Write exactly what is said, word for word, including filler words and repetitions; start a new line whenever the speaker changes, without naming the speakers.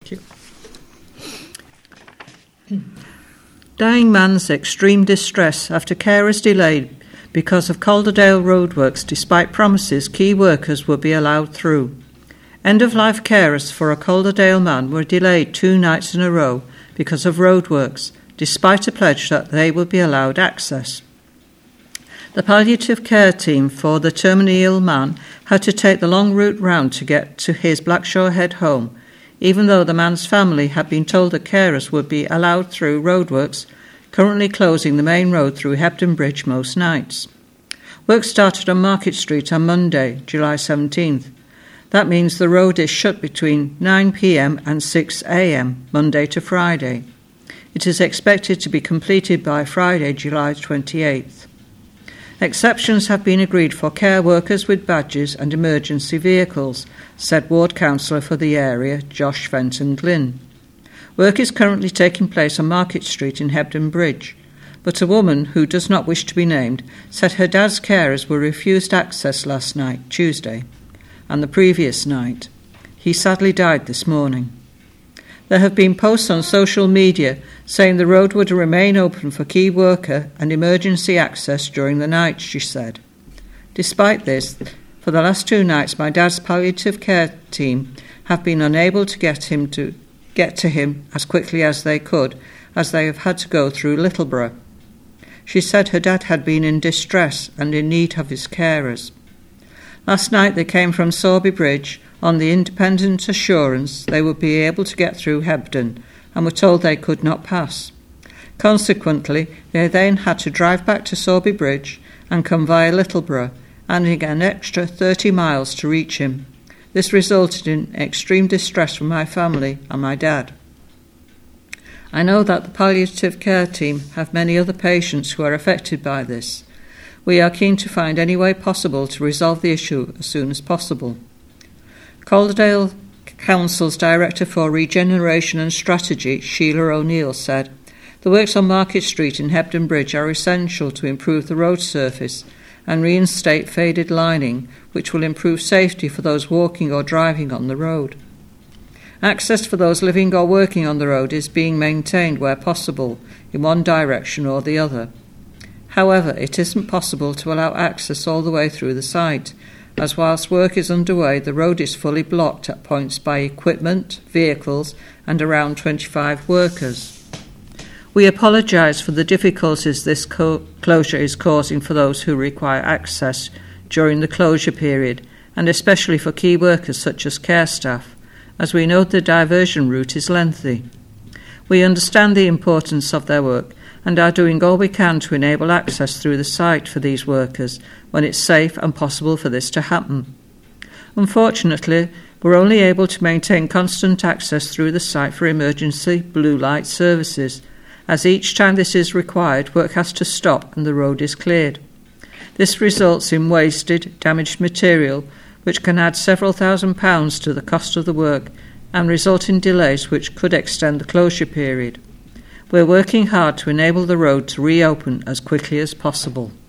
Thank you. Dying man's extreme distress after carers delayed because of Calderdale roadworks despite promises key workers would be allowed through. End-of-life carers for a Calderdale man were delayed two nights in a row because of roadworks, despite a pledge that they would be allowed access. The palliative care team for the terminally ill man had to take the long route round to get to his Blackshaw Head home, even though the man's family had been told that carers would be allowed through roadworks, currently closing the main road through Hebden Bridge most nights. Work started on Market Street on Monday, July seventeenth. That means the road is shut between nine p.m. and six a.m. Monday to Friday. It is expected to be completed by Friday, July twenty-eighth. Exceptions have been agreed for care workers with badges and emergency vehicles, said Ward Councillor for the area, Josh Fenton Glynn. Work is currently taking place on Market Street in Hebden Bridge, but a woman who does not wish to be named said her dad's carers were refused access last night, Tuesday, and the previous night. He sadly died this morning. There have been posts on social media saying the road would remain open for key worker and emergency access during the night, she said. Despite this, for the last two nights my dad's palliative care team have been unable to get him to get to him as quickly as they could, as they have had to go through Littleborough. She said her dad had been in distress and in need of his carers. Last night they came from Sorby Bridge on the independent assurance they would be able to get through Hebden and were told they could not pass. Consequently, they then had to drive back to Sorby Bridge and come via Littleborough, adding an extra thirty miles to reach him. This resulted in extreme distress for my family and my dad. I know that the palliative care team have many other patients who are affected by this. We are keen to find any way possible to resolve the issue as soon as possible. Calderdale Council's Director for Regeneration and Strategy, Sheila O'Neill, said, "The works on Market Street in Hebden Bridge are essential to improve the road surface and reinstate faded lining, which will improve safety for those walking or driving on the road. Access for those living or working on the road is being maintained where possible, in one direction or the other. However, it isn't possible to allow access all the way through the site, as whilst work is underway, the road is fully blocked at points by equipment, vehicles, and around twenty-five workers. We apologise for the difficulties this co- closure is causing for those who require access during the closure period, and especially for key workers such as care staff, as we know the diversion route is lengthy. We understand the importance of their work and are doing all we can to enable access through the site for these workers when it's safe and possible for this to happen. Unfortunately, we're only able to maintain constant access through the site for emergency blue light services, as each time this is required, work has to stop and the road is cleared. This results in wasted, damaged material, which can add several thousand pounds to the cost of the work and result in delays which could extend the closure period. We're working hard to enable the road to reopen as quickly as possible."